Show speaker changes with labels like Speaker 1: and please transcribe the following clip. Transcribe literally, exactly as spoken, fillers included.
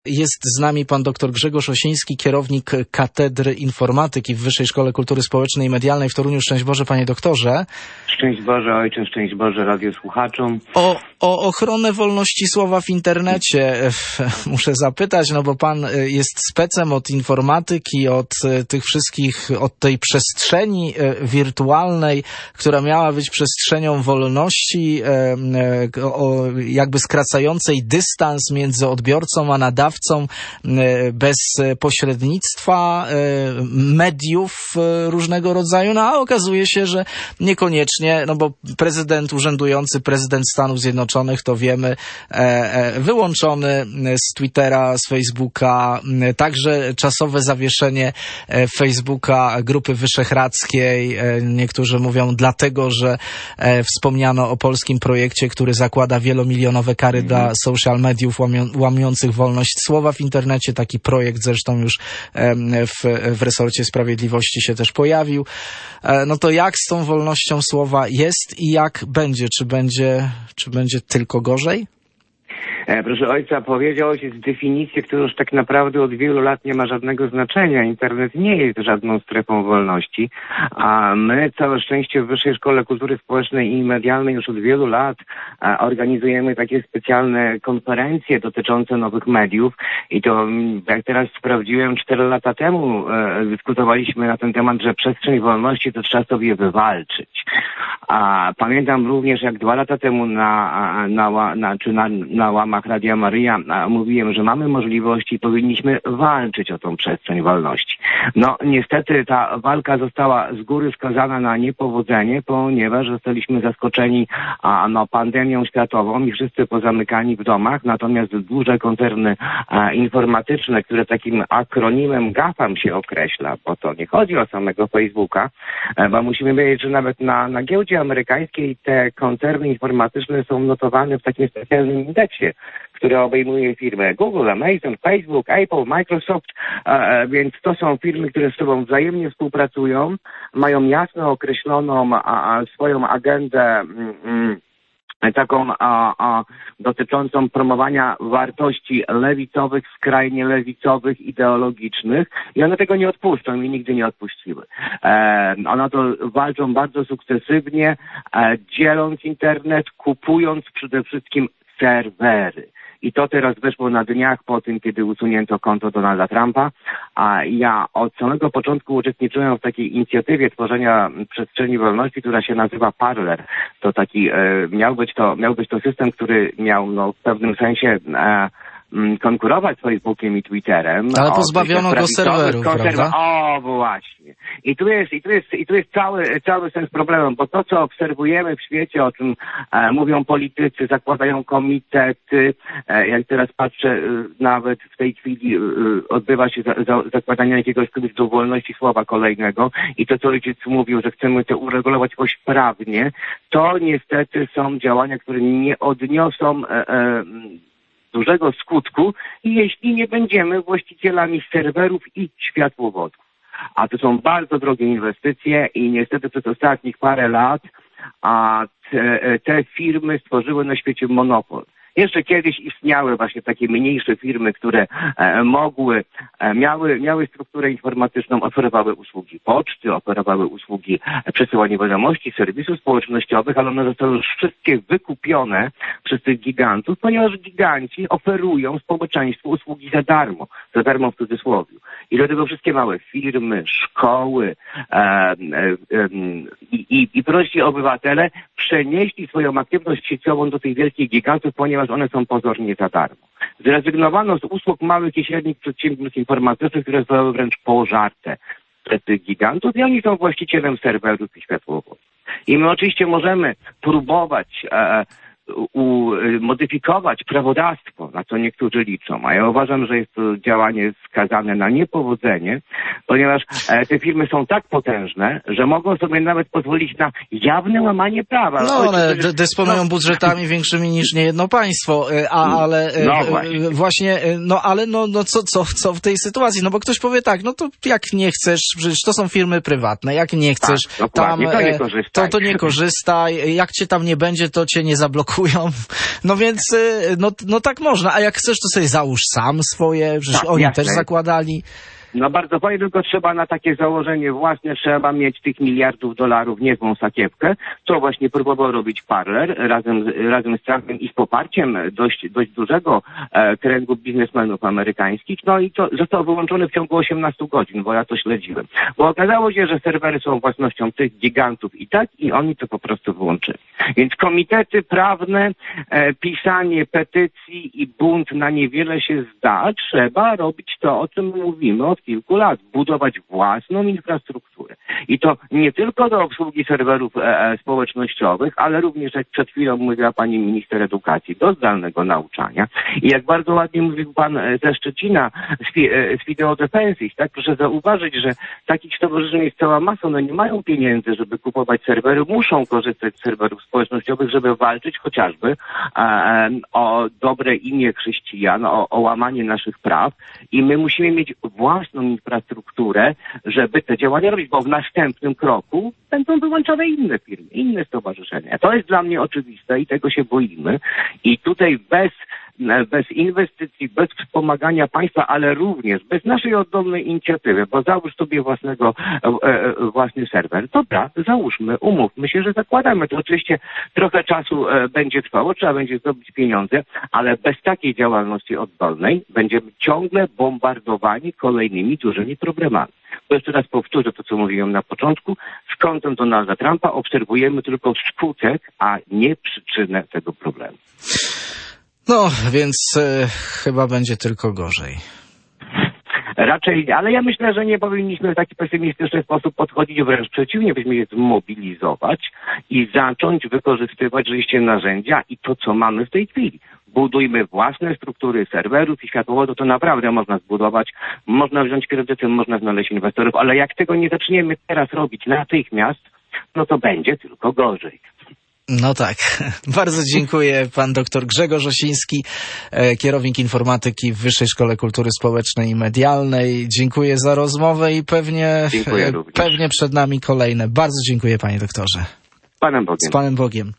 Speaker 1: Jest z nami pan dr Grzegorz Osiński, kierownik Katedry Informatyki w Wyższej Szkole Kultury Społecznej i Medialnej w Toruniu. Szczęść Boże, panie doktorze.
Speaker 2: Szczęść Boże, ojcze, szczęść Boże radiosłuchaczom.
Speaker 1: O, o ochronę wolności słowa w internecie muszę zapytać, no bo pan jest specem od informatyki, od tych wszystkich, od tej przestrzeni wirtualnej, która miała być przestrzenią wolności, jakby skracającej dystans między odbiorcą a nadawcą, bez pośrednictwa mediów różnego rodzaju, no a okazuje się, że niekoniecznie, no bo prezydent urzędujący, prezydent Stanów Zjednoczonych, to wiemy, wyłączony z Twittera, z Facebooka, także czasowe zawieszenie Facebooka Grupy Wyszehradzkiej. Niektórzy mówią dlatego, że wspomniano o polskim projekcie, który zakłada wielomilionowe kary mm. dla social mediów łamiących wolność słowa w internecie. Taki projekt zresztą już w, w resorcie sprawiedliwości się też pojawił. No to jak z tą wolnością słowa jest i jak będzie? Czy będzie, czy będzie tylko gorzej?
Speaker 2: Proszę ojca, powiedział ojciec definicję, która już tak naprawdę od wielu lat nie ma żadnego znaczenia. Internet nie jest żadną strefą wolności, a my całe szczęście w Wyższej Szkole Kultury Społecznej i Medialnej już od wielu lat organizujemy takie specjalne konferencje dotyczące nowych mediów i to, jak teraz sprawdziłem, cztery lata temu e, dyskutowaliśmy na ten temat, że przestrzeń wolności to trzeba sobie wywalczyć. A pamiętam również, jak dwa lata temu na, na, na, czy na, na łamach Radia Maryja mówiłem, że mamy możliwości i powinniśmy walczyć o tą przestrzeń wolności. No niestety ta walka została z góry skazana na niepowodzenie, ponieważ zostaliśmy zaskoczeni a, no, pandemią światową i wszyscy pozamykani w domach, natomiast duże koncerny a, informatyczne, które takim akronimem GAFAM się określa, bo to nie chodzi o samego Facebooka, a, bo musimy wiedzieć, że nawet na, na giełdzie amerykańskiej te koncerny informatyczne są notowane w takim specjalnym indeksie, które obejmuje firmy Google, Amazon, Facebook, Apple, Microsoft, e, więc to są firmy, które z sobą wzajemnie współpracują, mają jasno określoną a, a, swoją agendę mm, taką a, a, dotyczącą promowania wartości lewicowych, skrajnie lewicowych, ideologicznych i one tego nie odpuszczą i nigdy nie odpuściły. E, one to walczą bardzo sukcesywnie, e, dzieląc internet, kupując przede wszystkim serwery. I to teraz weszło na dniach po tym, kiedy usunięto konto Donalda Trumpa, a ja od samego początku uczestniczyłem w takiej inicjatywie tworzenia przestrzeni wolności, która się nazywa Parler. To taki, e, miał być to, miał być to system, który miał no, w pewnym sensie e, konkurować z Facebookiem i Twitterem.
Speaker 1: Ale pozbawiono go serwerów, prawda?
Speaker 2: O, właśnie. I tu jest, i tu jest, i tu jest cały, cały sens problemu, bo to, co obserwujemy w świecie, o czym e, mówią politycy, zakładają komitety, e, jak teraz patrzę, e, nawet w tej chwili e, odbywa się za, za, zakładanie jakiegoś kodeksu wolności słowa kolejnego i to, co ojciec mówił, że chcemy to uregulować jakoś prawnie, to niestety są działania, które nie odniosą e, e, dużego skutku i jeśli nie będziemy właścicielami serwerów i światłowodów. A to są bardzo drogie inwestycje i niestety przez ostatnich parę lat a te, te firmy stworzyły na świecie monopol. Jeszcze kiedyś istniały właśnie takie mniejsze firmy, które e, mogły, e, miały, miały strukturę informatyczną, oferowały usługi poczty, oferowały usługi przesyłania wiadomości, serwisów społecznościowych, ale one zostały już wszystkie wykupione przez tych gigantów, ponieważ giganci oferują społeczeństwu usługi za darmo, za darmo w cudzysłowie. I dlatego wszystkie małe firmy, szkoły e, e, e, i, i prości obywatele przenieśli swoją aktywność sieciową do tych wielkich gigantów, ponieważ one są pozornie za darmo. Zrezygnowano z usług małych i średnich przedsiębiorstw informatycznych, które zostały wręcz pożarte przez tych gigantów i oni są właścicielem serwerów i światłowodów. I my oczywiście możemy próbować e, u, modyfikować prawodawstwo, na co niektórzy liczą, a ja uważam, że jest to działanie skazane na niepowodzenie, ponieważ e, te firmy są tak potężne, że mogą sobie nawet pozwolić na jawne łamanie prawa.
Speaker 1: No one Ojciec, dysponują no, budżetami większymi niż niejedno państwo, a, ale no właśnie. właśnie, no ale no, no co, co, co w tej sytuacji? No bo ktoś powie tak, no to jak nie chcesz, przecież to są firmy prywatne, jak nie chcesz, tak, tam,
Speaker 2: to nie korzystaj.
Speaker 1: To, to nie korzystaj, jak cię tam nie będzie, to cię nie zablokują blokują. No więc, no, no tak można. A jak chcesz, to sobie załóż sam swoje, przecież
Speaker 2: Tak,
Speaker 1: oni
Speaker 2: jasne.
Speaker 1: też zakładali.
Speaker 2: No bardzo fajnie, tylko trzeba na takie założenie własne, trzeba mieć tych miliardów dolarów, niezłą sakiewkę, co właśnie próbował robić Parler razem, z- razem z Trumpem i z poparciem dość, dość dużego e, kręgu biznesmenów amerykańskich, no i to został wyłączony w ciągu osiemnastu godzin, bo ja to śledziłem. Bo okazało się, że serwery są własnością tych gigantów i tak, i oni to po prostu wyłączyli. Więc komitety prawne, e, pisanie petycji i bunt na niewiele się zda, trzeba robić to, o czym mówimy od kilku lat, budować własną infrastrukturę. I to nie tylko do obsługi serwerów e, e, społecznościowych, ale również, jak przed chwilą mówiła pani minister edukacji, do zdalnego nauczania. I jak bardzo ładnie mówił pan e, ze Szczecina z, fi, e, z Fideo Defensis, tak, proszę zauważyć, że takich stowarzyszeń jest cała masa, one nie mają pieniędzy, żeby kupować serwery, muszą korzystać z serwerów społecznościowych, żeby walczyć chociażby e, e, o dobre imię chrześcijan, o, o łamanie naszych praw i my musimy mieć własną infrastrukturę, żeby te działania robić, bo w następnym kroku będą wyłączone inne firmy, inne stowarzyszenia. To jest dla mnie oczywiste i tego się boimy. I tutaj bez, bez inwestycji, bez wspomagania państwa, ale również bez naszej oddolnej inicjatywy, bo załóż sobie własnego, e, e, własny serwer. Dobra, załóżmy, umówmy się, że zakładamy. To oczywiście trochę czasu e, będzie trwało, trzeba będzie zdobyć pieniądze, ale bez takiej działalności oddolnej będziemy ciągle bombardowani kolejnymi dużymi problemami. Bo jeszcze raz powtórzę to, co mówiłem na początku. Z kątem Donalda Trumpa obserwujemy tylko skutek, a nie przyczynę tego problemu.
Speaker 1: No, więc e, chyba będzie tylko gorzej.
Speaker 2: Raczej, ale ja myślę, że nie powinniśmy w taki pesymistyczny sposób podchodzić, wręcz przeciwnie, powinniśmy się zmobilizować i zacząć wykorzystywać rzeczywiście narzędzia i to, co mamy w tej chwili. Budujmy własne struktury serwerów i światłowodu, to naprawdę można zbudować, można wziąć kredyty, można znaleźć inwestorów, ale jak tego nie zaczniemy teraz robić natychmiast, no to będzie tylko gorzej.
Speaker 1: No tak. Bardzo dziękuję. Pan doktor Grzegorz Osiński, kierownik informatyki w Wyższej Szkole Kultury Społecznej i Medialnej. Dziękuję za rozmowę i pewnie,
Speaker 2: Dziękuję również.
Speaker 1: pewnie przed nami kolejne. Bardzo dziękuję, panie doktorze.
Speaker 2: Z Panem Bogiem.
Speaker 1: Z Panem Bogiem.